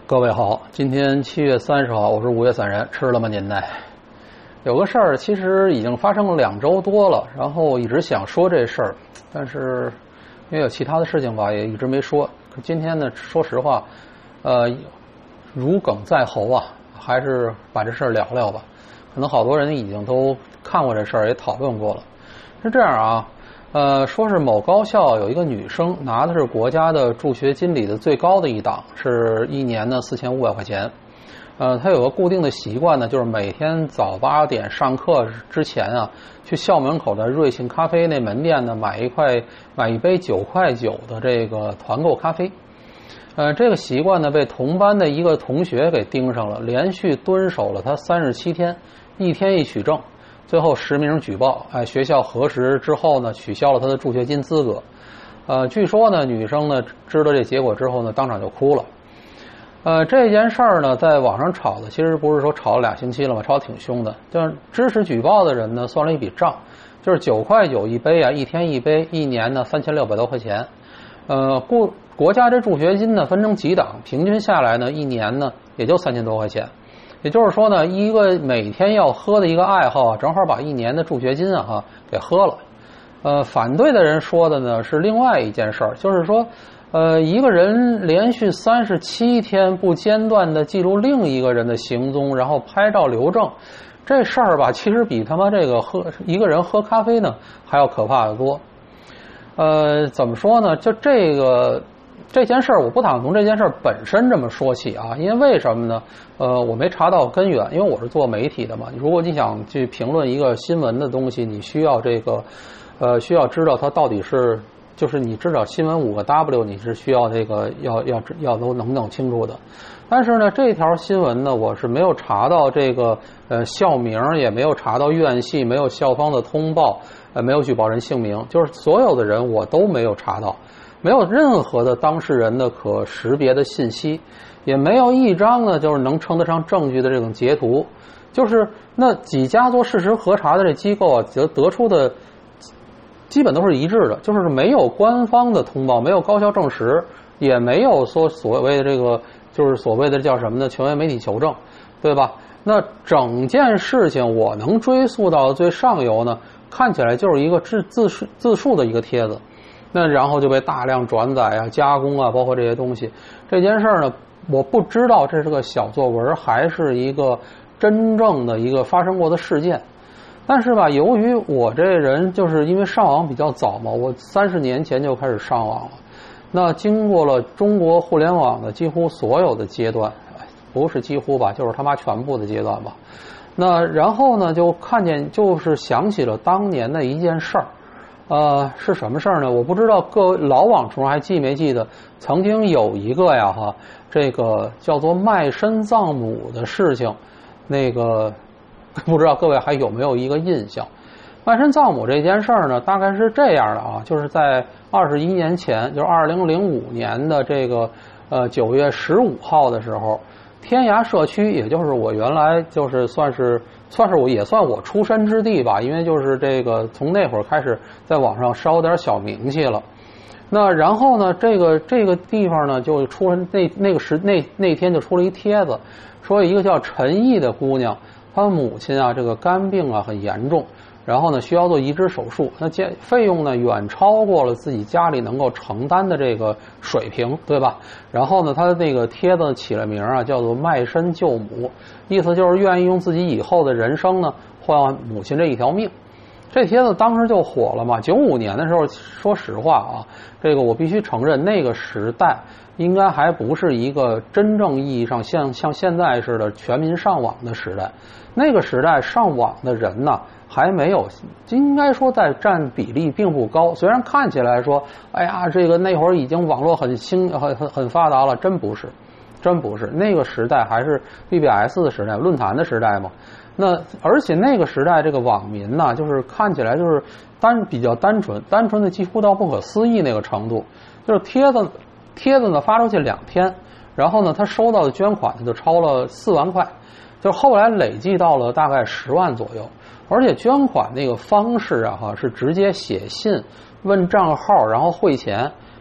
各位好，今天7月30号，我是5月散人，吃了吗您呢？有个事儿其实已经发生了2周多了，然后一直想说这事儿，但是因为有其他的事情吧，也一直没说。可今天呢，说实话，如鲠在喉啊，还是把这事儿聊聊吧。可能好多人已经都看过这事儿，也讨论过了。是这样啊。说是某高校有一个女生拿的是国家的助学金里的最高的一档，是一年呢4500块钱。她有个固定的习惯呢，就是每天早8点上课之前啊，去校门口的瑞幸咖啡那门店呢买一杯9.9块的这个团购咖啡。这个习惯呢被同班的一个同学给盯上了，连续蹲守了她37天，一天一取证。最后实名举报，学校核实之后呢，取消了他的助学金资格。据说呢，女生呢知道这结果之后呢，当场就哭了。这件事儿呢，在网上吵的，其实不是说吵了2星期了嘛，吵得挺凶的。就是支持举报的人呢，算了一笔账，就是9.9块一杯啊，一天一杯，一年呢3600多块钱。国家这助学金呢分成几档，平均下来呢，一年呢也就3000多块钱。也就是说呢，一个每天要喝的一个爱好啊，正好把一年的助学金啊给喝了。反对的人说的呢是另外一件事儿，就是说，一个人连续37天不间断的记录另一个人的行踪，然后拍照留证，这事儿吧，其实比他妈这个一个人喝咖啡呢还要可怕得多。怎么说呢？就这件事儿，我不打算从这件事儿本身这么说起啊，因为什么呢？我没查到根源，因为我是做媒体的嘛。如果你想去评论一个新闻的东西，你需要需要知道它到底是，就是你知道新闻5个 W， 你是需要要都能弄清楚的。但是呢，这条新闻呢，我是没有查到这个校名，也没有查到院系，没有校方的通报，没有举报人姓名，就是所有的人我都没有查到。没有任何的当事人的可识别的信息，也没有一张呢就是能称得上证据的这种截图，就是那几家做事实核查的这机构啊，得出的基本都是一致的，就是没有官方的通报，没有高校证实，也没有说所谓的这个就是所谓的叫什么呢权威媒体求证，对吧？那整件事情我能追溯到最上游呢，看起来就是一个自述的一个帖子。那然后就被大量转载啊、加工啊，包括这些东西。这件事儿呢，我不知道这是个小作文还是一个真正的一个发生过的事件。但是吧，由于我这人就是因为上网比较早嘛，我30年前就开始上网了。那经过了中国互联网的几乎所有的阶段，不是几乎吧，就是他妈全部的阶段吧。那然后呢，就看见就是想起了当年的一件事儿。是什么事儿呢？我不知道各位老网虫还记没记得，曾经有一个这个叫做卖身葬母的事情，那个不知道各位还有没有一个印象？卖身葬母这件事儿呢，大概是这样的啊，就是在21年前，就是2005年的这个9月15号的时候，天涯社区，也就是我原来就是算是我出身之地吧，因为就是这个从那会儿开始在网上烧点小名气了。那然后呢，这个地方呢就出了那天就出了一帖子，说一个叫陈毅的姑娘，她母亲啊这个肝病啊很严重，然后呢需要做移植手术，那费用呢远超过了自己家里能够承担的这个水平，对吧？然后呢，他那个帖子起了名啊，叫做卖身救母，意思就是愿意用自己以后的人生呢换母亲这一条命。这帖子当时就火了嘛。95年的时候，说实话啊，这个我必须承认，那个时代应该还不是一个真正意义上像现在似的全民上网的时代。那个时代上网的人呢还没有，应该说在占比例并不高。虽然看起来说，哎呀，这个那会儿已经网络很发达了，真不是。那个时代还是 BBS 的时代，论坛的时代嘛。那而且那个时代这个网民呢，就是看起来就是比较单纯的几乎到不可思议那个程度。就是帖子呢发出去2天，然后呢他收到的捐款就超了4万块，就后来累计到了大概10万左右。而且捐款那个方式啊是直接写信问账号然后汇钱，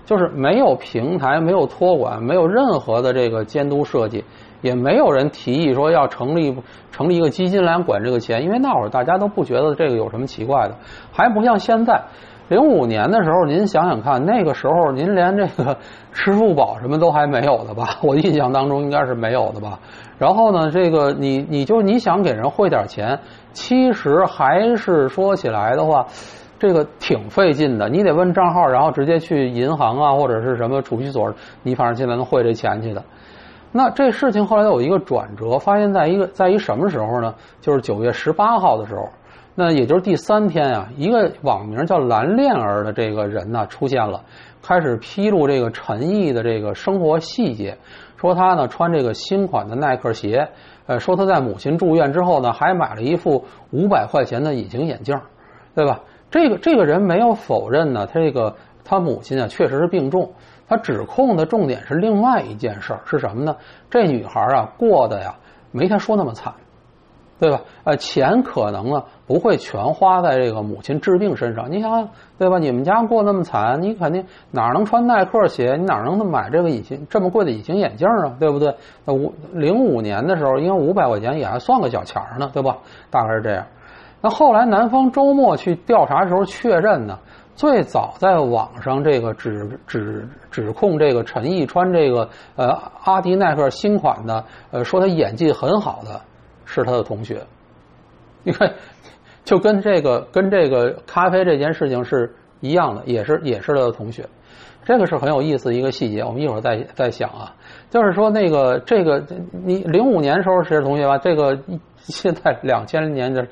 就是没有平台，没有托管，没有任何的这个监督设计，也没有人提议说要成立一个基金来管这个钱，因为那会儿大家都不觉得这个有什么奇怪的，还不像现在。05年的时候，您想想看，那个时候您连这个支付宝什么都还没有的吧？我印象当中应该是没有的吧。然后呢，这个你想给人汇点钱，其实还是说起来的话，这个挺费劲的。你得问账号，然后直接去银行啊或者是什么储蓄所，你反正现在能汇这钱去的。那这事情后来有一个转折，发现在一什么时候呢？就是9月18号的时候。那也就是第3天啊，一个网名叫蓝恋儿的这个人呢出现了，开始披露这个陈毅的这个生活细节，说他呢穿这个新款的耐克鞋，说他在母亲住院之后呢还买了一副500块钱的隐形眼镜，对吧？这个人没有否认呢，他母亲啊确实是病重，他指控的重点是另外一件事儿，是什么呢？这女孩啊过得呀没他说那么惨。对吧？钱可能呢不会全花在这个母亲治病身上。你想想，对吧？你们家过那么惨，你肯定哪能穿耐克鞋？你哪能买这个这么贵的隐形眼镜啊？对不对？05年的时候，应该500块钱也还算个小钱呢，对吧？大概是这样。那后来南方周末去调查的时候确认呢，最早在网上这个指控这个陈毅穿这个阿迪耐克新款的，说他演技很好的。是他的同学，你看，就跟这个咖啡这件事情是一样的，也是他的同学，这个是很有意思的一个细节，我们一会儿再想啊。就是说这个你05年的时候是同学吧？这个现在2000年的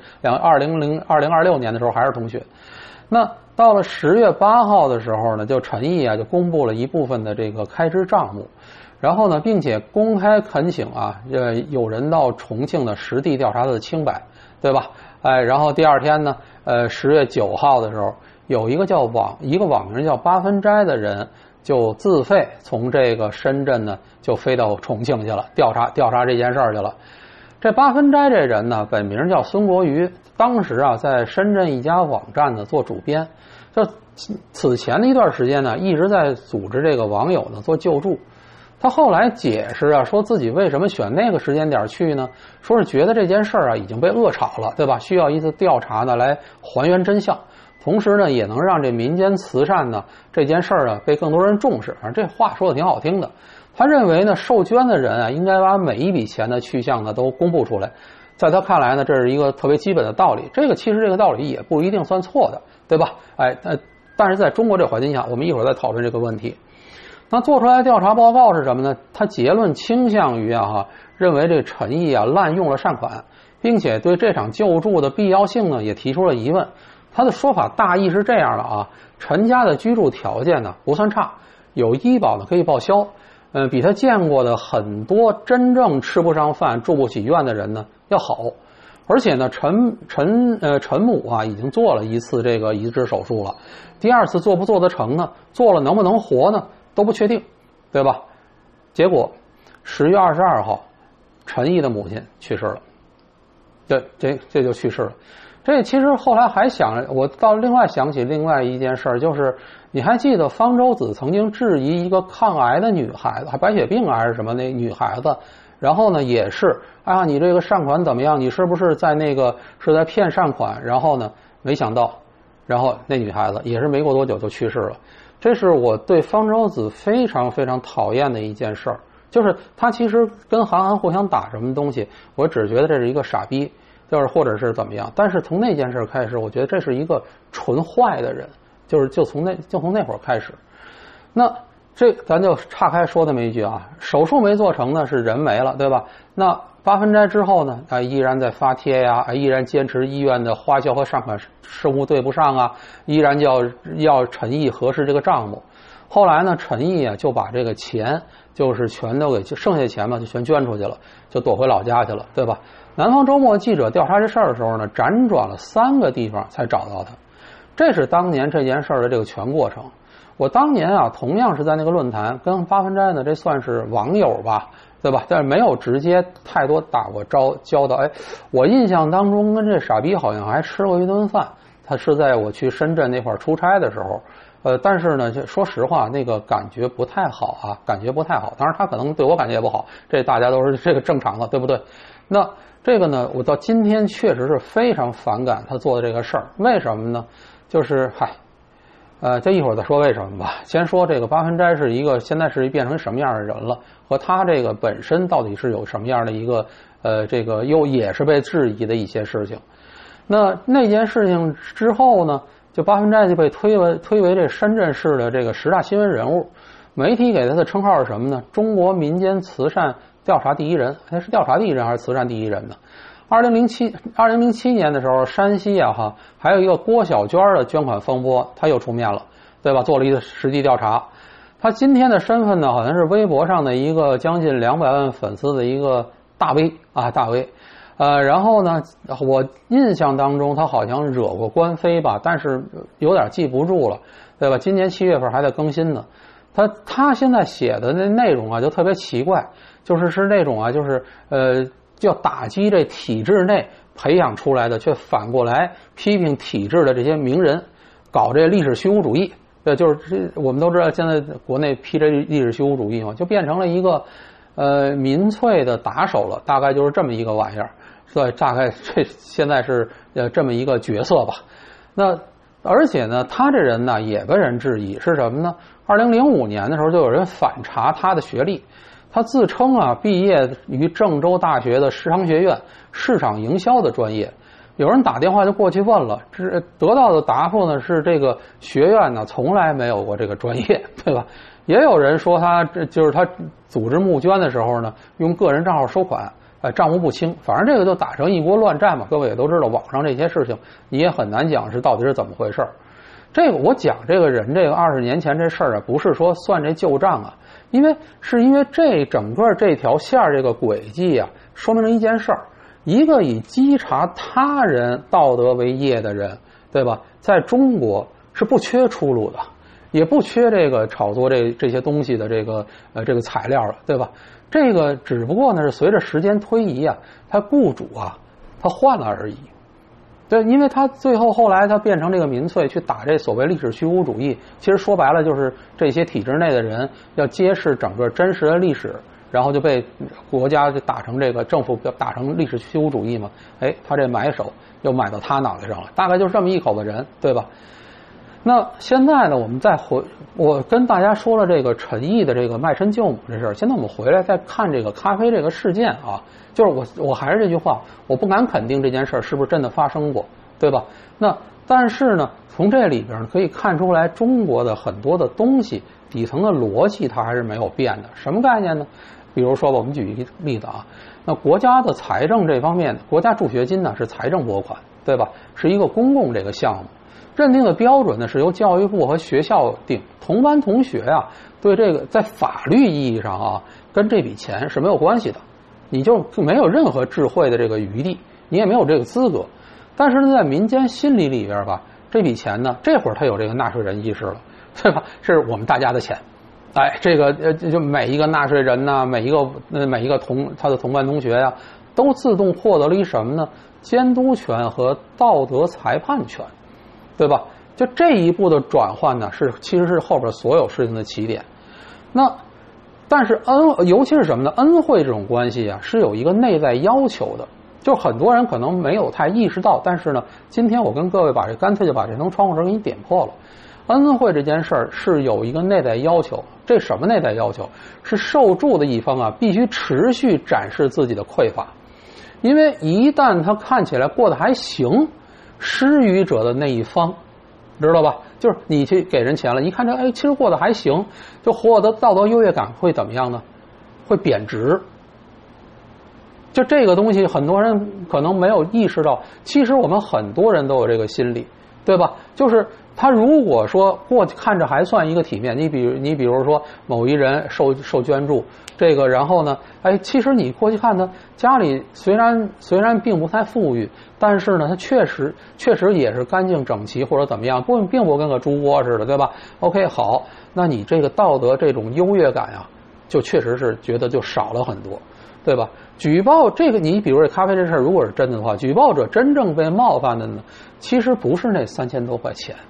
2026年的时候还是同学。那到了10月8号的时候呢，就陈毅啊就公布了一部分的这个开支账目。然后呢，并且公开恳请啊，有人到重庆的实地调查他的清白，对吧？然后第二天呢，10月9号的时候，有一个网名叫八分斋的人，就自费从这个深圳呢，就飞到重庆去了，调查这件事儿去了。这八分斋这人呢，本名叫孙国瑜，当时啊，在深圳一家网站呢做主编，就此前的一段时间呢，一直在组织这个网友呢做救助。他后来解释啊，说自己为什么选那个时间点去呢？说是觉得这件事儿啊已经被恶炒了，对吧？需要一次调查呢来还原真相，同时呢也能让这民间慈善呢这件事儿啊被更多人重视。这话说的挺好听的。他认为呢，受捐的人啊应该把每一笔钱的去向呢都公布出来。在他看来呢，这是一个特别基本的道理。其实这个道理也不一定算错的，对吧？但是在中国这环境下，我们一会儿再讨论这个问题。那做出来的调查报告是什么呢？他结论倾向于认为这陈毅啊滥用了善款，并且对这场救助的必要性呢也提出了疑问。他的说法大意是这样的啊，陈家的居住条件呢不算差，有医保呢可以报销，比他见过的很多真正吃不上饭、住不起院的人呢要好。而且呢，陈母啊已经做了一次这个移植手术了，第二次做不做得成呢？做了能不能活呢？都不确定，对吧？结果10月22号，陈毅的母亲去世了，这就去世了。这其实后来还我另外想起另外一件事，就是你还记得方舟子曾经质疑一个抗癌的女孩子，还白血病还是什么那女孩子，然后呢也是你这个善款怎么样？你是不是是在骗善款？然后呢，没想到，然后那女孩子也是没过多久就去世了。这是我对方舟子非常非常讨厌的一件事儿，就是他其实跟韩寒互相打什么东西，我只觉得这是一个傻逼，就是或者是怎么样。但是从那件事开始，我觉得这是一个纯坏的人，就从那会儿开始。那咱就岔开说那么一句啊，手术没做成呢，是人没了，对吧？那八分斋之后呢，依然在发帖呀，依然坚持医院的花销和善款事务对不上啊，依然要陈毅核实这个账目。后来呢，陈毅啊就把这个钱就是全都给剩下的钱嘛，就全捐出去了，就躲回老家去了，对吧？南方周末记者调查这事儿的时候呢，辗转了3个地方才找到他。这是当年这件事儿的这个全过程。我当年啊，同样是在那个论坛跟八分斋呢，这算是网友吧，对吧？但是没有直接太多打过交道。我印象当中跟这傻逼好像还吃过一顿饭。他是在我去深圳那块儿出差的时候， 但是呢，就说实话，那个感觉不太好啊，感觉不太好。当然，他可能对我感觉也不好，这大家都是这个正常的，对不对？那这个呢，我到今天确实是非常反感他做的这个事儿。为什么呢？就是这一会儿再说为什么吧。先说这个八分斋是一个现在是变成什么样的人了，和他这个本身到底是有什么样的一个这个又也是被质疑的一些事情。那件事情之后呢，就八分斋就被推为这深圳市的这个10大新闻人物，媒体给他的称号是什么呢？中国民间慈善调查第一人。是调查第一人还是慈善第一人呢？2007年的时候，山西还有一个郭小娟的捐款风波，他又出面了，对吧？做了一个实地调查。他今天的身份呢，好像是微博上的一个将近200万粉丝的一个大 V 啊，大 V。然后呢，我印象当中他好像惹过官非吧，但是有点记不住了，对吧？今年7月份还在更新呢。他现在写的那内容啊，就特别奇怪，是那种啊，要打击这体制内培养出来的，却反过来批评体制的这些名人，搞这历史虚无主义。我们都知道现在国内批这历史虚无主义嘛，就变成了一个民粹的打手了，大概就是这么一个玩意儿。所以大概这现在是这么一个角色吧。那而且呢，他这人呢也被人质疑是什么呢？2005年的时候就有人反查他的学历，他自称毕业于郑州大学的市商学院市场营销的专业。有人打电话就过去问了，得到的答复呢是这个学院呢从来没有过这个专业，对吧？也有人说他组织募捐的时候呢，用个人账号收款，账目不清。反正这个就打成一锅乱战嘛。各位也都知道，网上这些事情你也很难讲是到底是怎么回事。这个我讲这个人，这个20年前这事儿不是说算这旧账啊，因为这整个这条线这个轨迹说明了一件事儿。一个以稽查他人道德为业的人，对吧？在中国是不缺出路的，也不缺这个炒作这些东西的这个材料了，对吧？这个只不过呢是随着时间推移他雇主他换了而已。对，因为他后来他变成这个民粹去打这所谓历史虚无主义，其实说白了就是这些体制内的人要揭示整个真实的历史。然后就被国家就打成这个政府打成历史虚无主义嘛，他这买手又买到他脑袋上了，大概就是这么一口子人，对吧？那现在呢，我跟大家说了这个陈毅的这个卖身救母这事儿，现在我们回来再看这个咖啡这个事件就是我还是这句话，我不敢肯定这件事儿是不是真的发生过，对吧？那但是呢，从这里边可以看出来，中国的很多的东西底层的逻辑它还是没有变的。什么概念呢？比如说我们举一个例子那国家的财政这方面，国家助学金呢是财政拨款，对吧？是一个公共这个项目，认定的标准呢是由教育部和学校定。同班同学对这个在法律意义上跟这笔钱是没有关系的，你就没有任何智慧的这个余地，你也没有这个资格。但是呢，在民间心理里边这笔钱呢，这会儿他有这个纳税人意识了，对吧？是我们大家的钱。这个就每一个纳税人每一个他的同班同学都自动获得了一什么呢？监督权和道德裁判权，对吧？就这一步的转换呢，其实是后边所有事情的起点。但是尤其是什么呢？恩惠这种关系是有一个内在要求的，就很多人可能没有太意识到，但是呢，今天我跟各位干脆就把这层窗户纸给你点破了。恩惠这件事儿是有一个内在要求，这什么内在要求？是受助的一方必须持续展示自己的匮乏，因为一旦他看起来过得还行，施予者的那一方，知道吧？就是你去给人钱了，一看其实过得还行，就获得道德优越感会怎么样呢？会贬值。就这个东西，很多人可能没有意识到，其实我们很多人都有这个心理，对吧？就是他如果说看着还算一个体面，你比如说某一人受捐助，这个然后呢，其实你过去看他家里虽然并不太富裕，但是呢，他确实也是干净整齐或者怎么样，并不跟个猪窝似的，对吧 ？OK， 好，那你这个道德这种优越感就确实是觉得就少了很多，对吧？举报这个，你比如这咖啡这事儿，如果是真的话，举报者真正被冒犯的呢，其实不是那3000多块钱。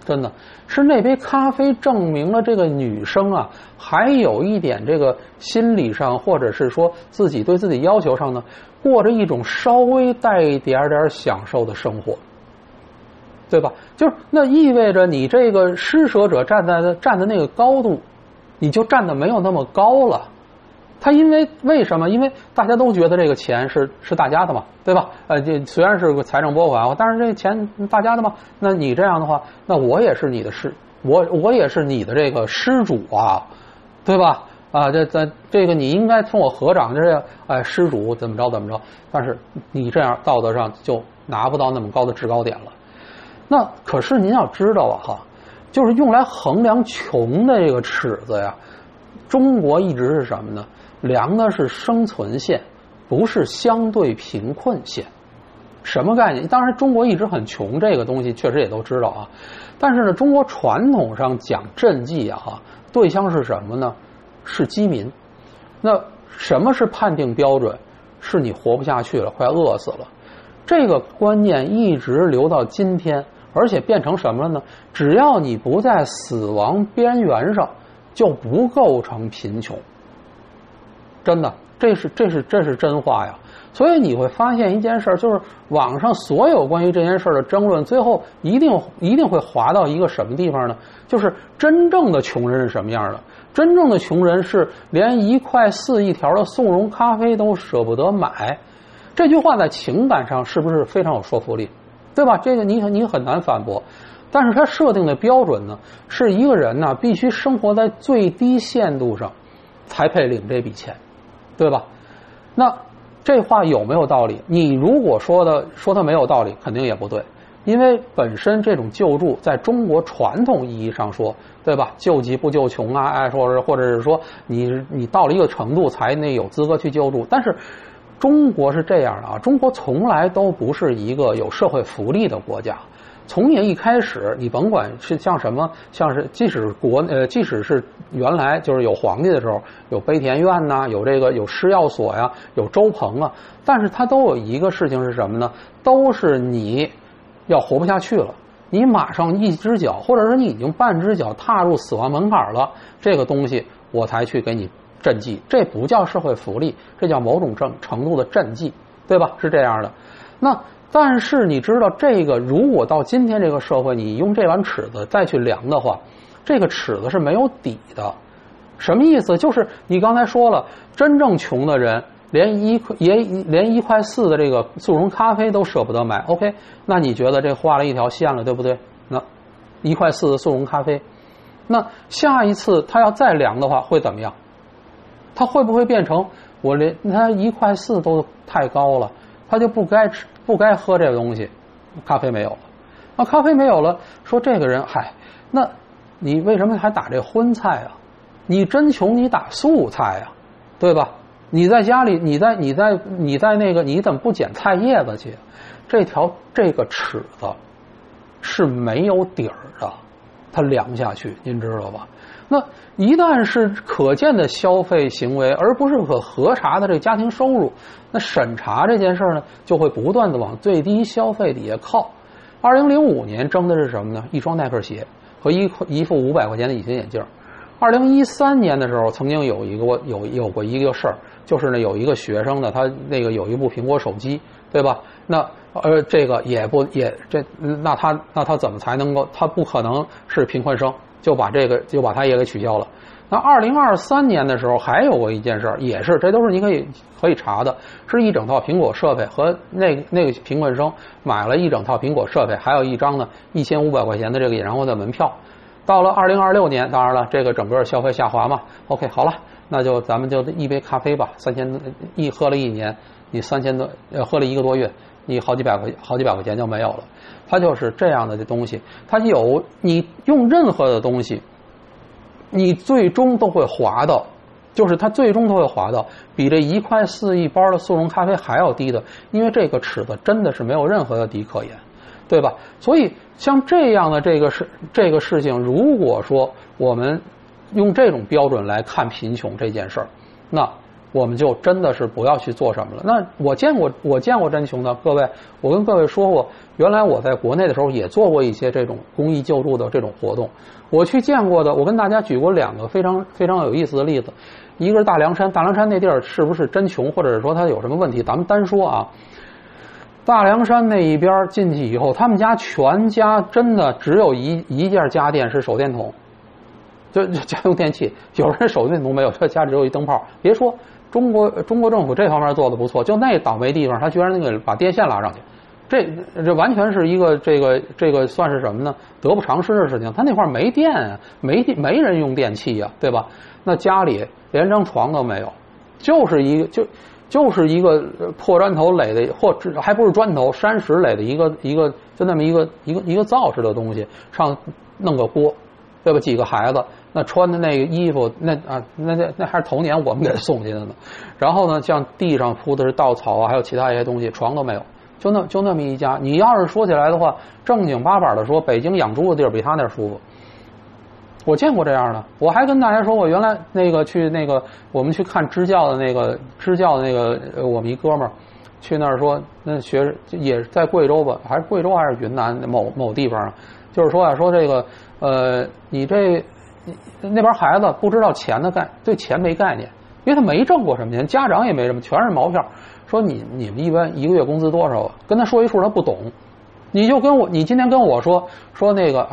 真的是那杯咖啡证明了这个女生啊，还有一点这个心理上，或者是说自己对自己要求上呢，过着一种稍微带一点点享受的生活，对吧？就是那意味着你这个施舍者站的那个高度，你就站的没有那么高了。他为什么？因为大家都觉得这个钱是大家的嘛，对吧？这虽然是个财政拨款，但是这钱大家的嘛。那你这样的话，那我也是你的我也是你的这个施主啊，对吧？啊，这个你应该从我合掌，这施主怎么着，但是你这样道德上就拿不到那么高的制高点了。那可是您要知道啊，就是用来衡量穷的这个尺子呀，中国一直是什么呢？量的是生存线，不是相对贫困线。什么概念？当然中国一直很穷，这个东西确实也都知道啊。但是呢，中国传统上讲赈济啊，对象是什么呢？是饥民。那什么是判定标准？是你活不下去了，快饿死了。这个观念一直留到今天，而且变成什么了呢？只要你不在死亡边缘上，就不构成贫穷。真的，这是真话呀。所以你会发现一件事，就是网上所有关于这件事的争论，最后一定会滑到一个什么地方呢？就是真正的穷人是什么样的？真正的穷人是连1.4块一条的速溶咖啡都舍不得买。这句话在情感上是不是非常有说服力？对吧？这个你很难反驳。但是他设定的标准呢，是一个人呢必须生活在最低限度上才配领这笔钱，对吧？那这话有没有道理？你如果说它没有道理，肯定也不对。因为本身这种救助在中国传统意义上说，对吧？救急不救穷啊，或者是说你到了一个程度才有资格去救助。但是中国是这样的啊，中国从来都不是一个有社会福利的国家。从一开始，你甭管是像什么，像是即使是原来就是有皇帝的时候，有悲田院呐，有施药所呀，有粥棚啊，但是它都有一个事情是什么呢？都是你要活不下去了，你马上一只脚，或者是你已经半只脚踏入死亡门槛了，这个东西我才去给你赈济，这不叫社会福利，这叫某种程度的赈济，对吧？是这样的。那但是你知道，这个如果到今天这个社会，你用这碗尺子再去量的话，这个尺子是没有底的。什么意思？就是你刚才说了，真正穷的人连1.4块的这个速溶咖啡都舍不得买。OK， 那你觉得这画了一条线了，对不对？那1.4块的速溶咖啡，那下一次他要再量的话会怎么样？他会不会变成他1.4块都太高了，他就不该喝这个东西，咖啡没有了。那咖啡没有了，说这个人那你为什么还打这荤菜啊？你真穷你打素菜啊，对吧？你在家里，你在那个，你怎么不捡菜叶子去？这个尺子是没有底儿的，它量下去，您知道吧？那一旦是可见的消费行为，而不是可核查的这个家庭收入，那审查这件事呢，就会不断的往最低消费底下靠。2005年征的是什么呢？一双耐克鞋和一副500块钱的隐形眼镜。2013年的时候，曾经有过一个事儿，就是呢有一个学生呢，他那个有一部苹果手机，对吧？那这个那他怎么才能够？他不可能是贫困生，就把他也给取消了。那2023年的时候还有过一件事，也是这都是你可以查的，是一整套苹果设备和那个贫困生买了一整套苹果设备，还有一张呢1500块钱的这个演唱会的门票。到了2026年，当然了，这个整个消费下滑嘛。OK， 好了，那咱们就一杯咖啡吧，3000喝了1年，你3000多喝了1个多月，你好几百块钱就没有了。它就是这样的东西，它你用任何的东西，你最终都会滑到，就是它最终都会滑到比这1.4块一包的速溶咖啡还要低的，因为这个尺子真的是没有任何的底可言，对吧？所以像这样的这个事情，如果说我们用这种标准来看贫穷这件事儿，那我们就真的是不要去做什么了。那我见过真穷的，各位，我跟各位说过，原来我在国内的时候也做过一些这种公益救助的这种活动。我去见过的，我跟大家举过2个非常非常有意思的例子。一个是大凉山，大凉山那地儿是不是真穷，或者是说它有什么问题，咱们单说啊。大凉山那一边进去以后，他们家全家真的只有一件家电是手电筒，就家用电器。有人手电筒没有，他家只有一灯泡。别说中国政府这方面做的不错，就那倒霉地方，他居然那个把电线拉上去，这完全是一个这个算是什么呢？得不偿失的事情。他那块没电啊，没人用电器啊，对吧？那家里连张床都没有，就是一个破砖头垒的，或者还不是砖头，山石垒的一个就那么一个灶似的东西，上弄个锅，对吧？几个孩子那穿的那个衣服，那还是头年我们给送进的呢。然后呢，像地上铺的是稻草啊，还有其他一些东西，床都没有，就那么一家。你要是说起来的话，正经八百的说，北京养猪的地儿比他那儿舒服。我见过这样的，我还跟大家说过，原来我们去看支教的那个我们一哥们儿去那儿说，那学也在贵州吧，还是贵州还是云南某地方，就是说说这个你那边孩子不知道对钱没概念，因为他没挣过什么钱，家长也没什么，全是毛票。说你们一般一个月工资多少啊？跟他说一数他不懂，你今天跟我说那个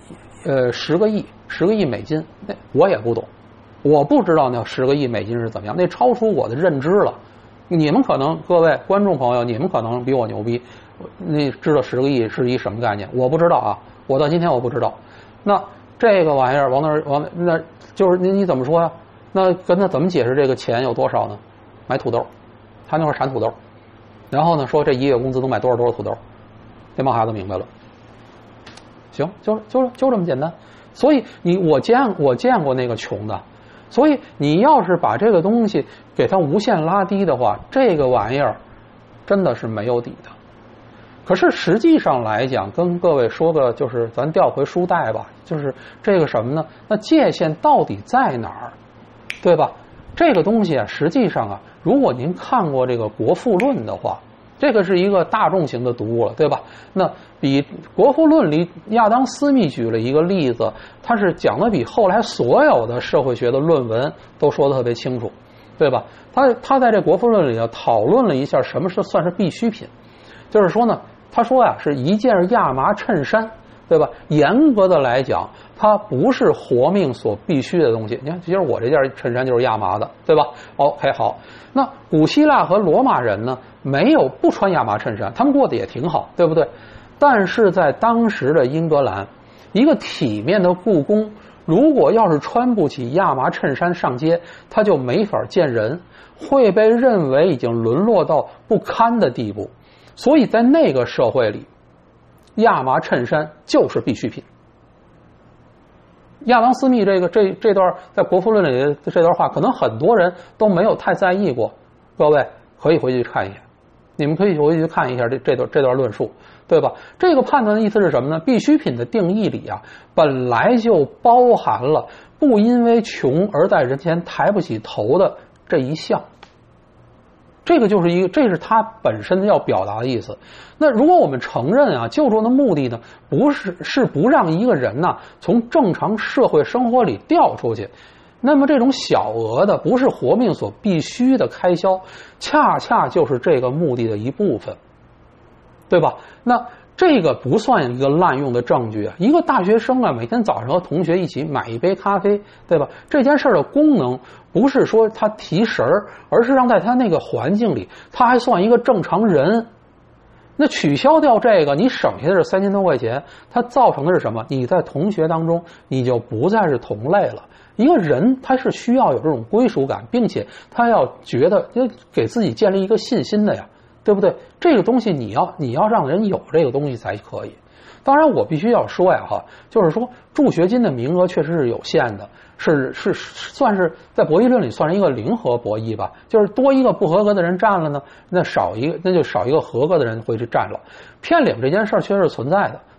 10个亿美金，那我也不懂，我不知道那10个亿美金是怎么样，那超出我的认知了。你们可能各位观众朋友，你们可能比我牛逼，你知道10个亿是一什么概念？我不知道啊，我到今天我不知道。那这个玩意儿那就是你怎么说呀？那跟他怎么解释这个钱有多少呢？买土豆，他那会儿产土豆，然后呢说这一月工资能买多少土豆，那帮孩子明白了。行，就这么简单。所以我见过那个穷的，所以你要是把这个东西给它无限拉低的话，这个玩意儿真的是没有底的。可是实际上来讲，跟各位说个，就是咱调回书带吧，就是这个什么呢？那界限到底在哪儿，对吧？这个东西啊，实际上啊，如果您看过这个《国富论》的话，这个是一个大众型的读物了，对吧？那比《国富论》里亚当·斯密举了一个例子，他是讲的比后来所有的社会学的论文都说的特别清楚，对吧？他在这《国富论》里头讨论了一下什么算是必需品，就是说呢，他说呀，是一件亚麻衬衫，对吧？严格的来讲，它不是活命所必须的东西。你看，其实我这件衬衫就是亚麻的，对吧？OK， 好。那古希腊和罗马人呢，不穿亚麻衬衫，他们过得也挺好，对不对？但是在当时的英格兰，一个体面的雇工，如果要是穿不起亚麻衬衫上街，他就没法见人，会被认为已经沦落到不堪的地步。所以在那个社会里，亚麻衬衫就是必需品。亚当·斯密这段在《国富论》里的这段话，可能很多人都没有太在意过。各位可以回去看一眼，你们可以回去看一下这段论述，对吧？这个判断的意思是什么呢？必需品的定义里啊，本来就包含了不因为穷而在人前抬不起头的这一项。这是他本身要表达的意思。那如果我们承认啊，救助的目的呢，是不让一个人呢从正常社会生活里掉出去，那么这种小额的不是活命所必须的开销，恰恰就是这个目的的一部分，对吧？那这个不算一个滥用的证据啊！一个大学生啊，每天早上和同学一起买一杯咖啡，对吧？这件事的功能不是说他提神儿，而是让在他那个环境里，他还算一个正常人。那取消掉这个，你省下的是3000多块钱，它造成的是什么？你在同学当中，你就不再是同类了。一个人他是需要有这种归属感，并且他要觉得要给自己建立一个信心的呀。对不对？这个东西你要让人有这个东西才可以。当然，我必须要说呀，就是说助学金的名额确实是有限的，算是在博弈论里算是一个零和博弈吧。就是多一个不合格的人占了呢，那就少一个合格的人会去占了。骗领这件事儿确实是存在的，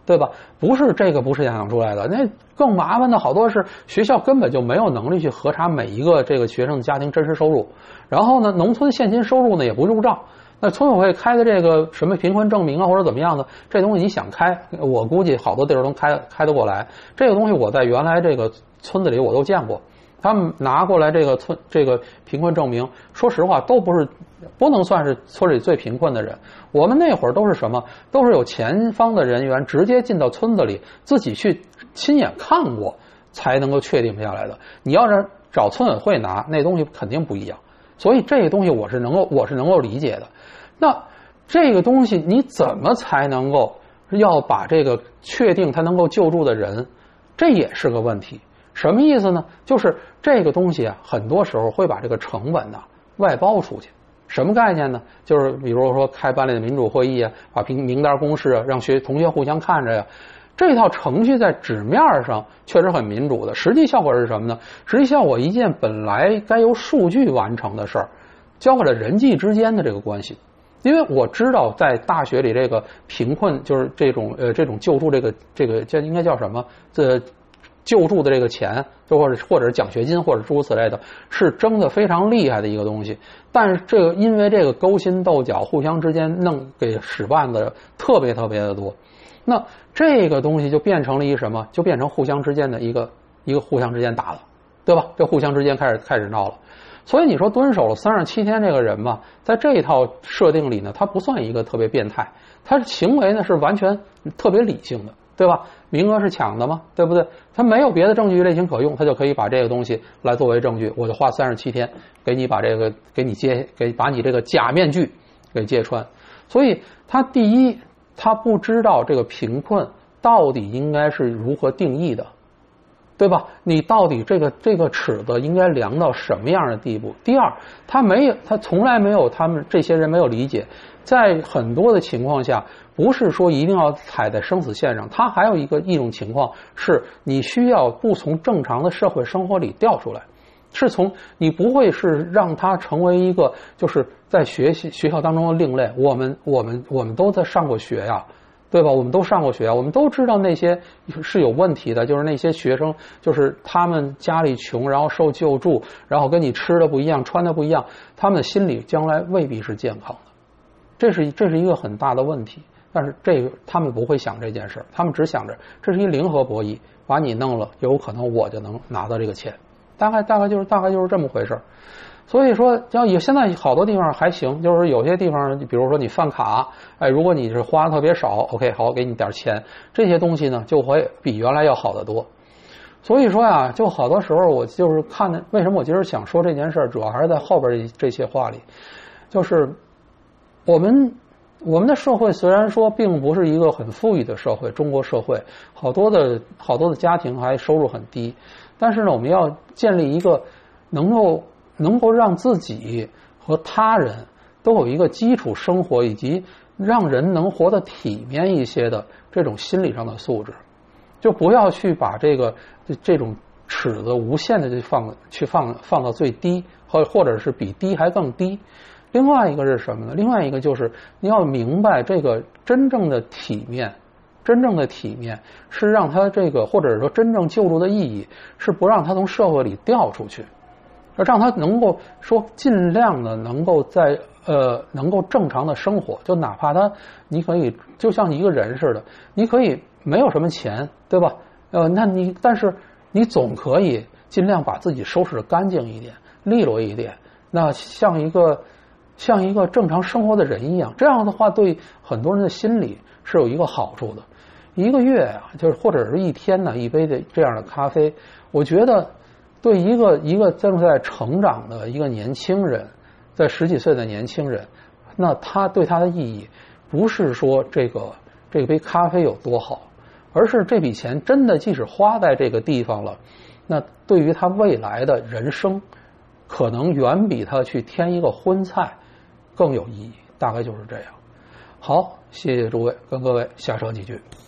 对吧？不是这个不是想出来的，那更麻烦的好多是学校根本就没有能力去核查每一个这个学生的家庭真实收入，然后呢，农村现金收入呢也不入账。那村委会开的这个什么贫困证明啊，或者怎么样的，这东西你想开，我估计好多地儿能开得过来。这个东西我在原来这个村子里我都见过，他们拿过来这个贫困证明，说实话都不能算是村里最贫困的人。我们那会儿都是什么？都是有前方的人员直接进到村子里，自己去亲眼看过，才能够确定下来的。你要是找村委会拿，那东西肯定不一样。所以这个东西我是能够理解的。那这个东西你怎么才能够要把这个确定他能够救助的人，这也是个问题。什么意思呢？就是这个东西啊，很多时候会把这个成本呢外包出去。什么概念呢？就是比如说开班里的民主会议啊，把名单公示啊，让同学互相看着呀。这套程序在纸面上确实很民主的，实际效果是什么呢？实际效果一件本来该由数据完成的事儿，交给了人际之间的这个关系。因为我知道在大学里这个贫困就是这种救助这个应该叫什么？救助的这个钱，或者是奖学金或者诸如此类的，是争得非常厉害的一个东西。但是因为这个勾心斗角，互相之间给使绊子特别的多。那这个东西就变成了一个什么？就变成互相之间的一个互相之间打了，对吧？这互相之间开始闹了。所以你说蹲守了37天这个人嘛，在这一套设定里呢，他不算一个特别变态，他的行为呢是完全特别理性的，对吧？名额是抢的嘛，对不对？他没有别的证据类型可用，他就可以把这个东西来作为证据，我就花37天给你把你这个假面具给揭穿。所以他第一，他不知道这个贫困到底应该是如何定义的，对吧？你到底这个尺子应该量到什么样的地步？第二，他从来没有，他们这些人没有理解，在很多的情况下，不是说一定要踩在生死线上，他还有一种情况是你需要不从正常的社会生活里调出来，你不会是让他成为一个就是在学校当中的另类。我们都在上过学呀。对吧？我们都上过学，我们都知道那些是有问题的，就是那些学生，就是他们家里穷，然后受救助，然后跟你吃的不一样，穿的不一样，他们的心理将来未必是健康的，这是一个很大的问题。但是他们不会想这件事，他们只想着这是一零和博弈，把你弄了，有可能我就能拿到这个钱，大概就是这么回事。所以说，现在好多地方还行，就是有些地方，比如说你饭卡，如果你是花的特别少 ，OK， 好，给你点钱，这些东西呢就会比原来要好得多。所以说呀，就好多时候我就是看的，为什么我今儿想说这件事，主要还是在后边这些话里，就是我们的社会虽然说并不是一个很富裕的社会，中国社会好多的家庭还收入很低，但是呢，我们要建立一个能够让自己和他人都有一个基础生活，以及让人能活得体面一些的这种心理上的素质，就不要去把这种尺子无限的放到最低，或者是比低还更低。另外一个是什么呢？另外一个就是你要明白，这个真正的体面是让他或者说真正救助的意义是不让他从社会里掉出去。让他能够说尽量的能够能够正常的生活，就哪怕你可以就像一个人似的，你可以没有什么钱，对吧？但是你总可以尽量把自己收拾干净一点，利落一点，那像一个正常生活的人一样，这样的话对很多人的心理是有一个好处的。一个月啊，就是或者是一天呢，一杯的这样的咖啡，我觉得对一个正在成长的一个年轻人，在10几岁的年轻人，那他对他的意义不是说这杯咖啡有多好，而是这笔钱真的即使花在这个地方了，那对于他未来的人生可能远比他去添一个荤菜更有意义，大概就是这样。好，谢谢诸位，跟各位瞎扯几句。